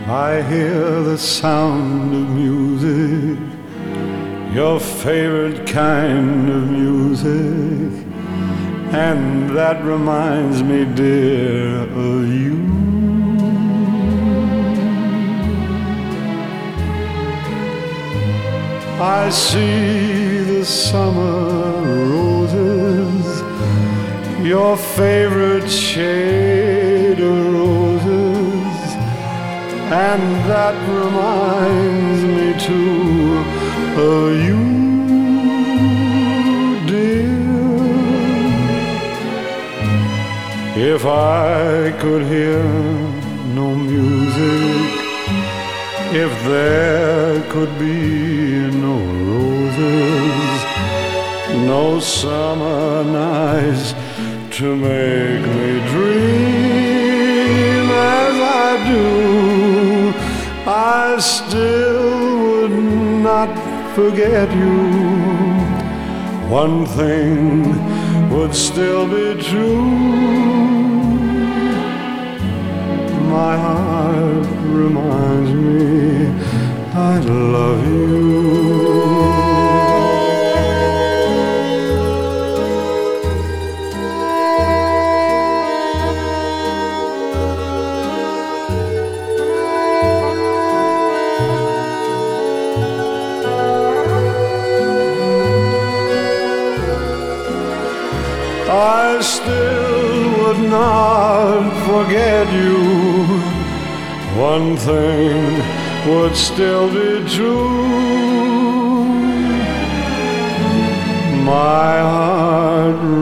I hear the sound of music, your favorite kind of music, and that reminds me, dear, of you. I see the summer roses, your favorite shade of roses, and that reminds me too of you, dear. If I could hear no music, if there could be no roses, no summer nights to make me dream as I do, I still would not forget you. One thing would still be true. My heart reminds me I love you. I still would not forget you. One thing would still be true. My heart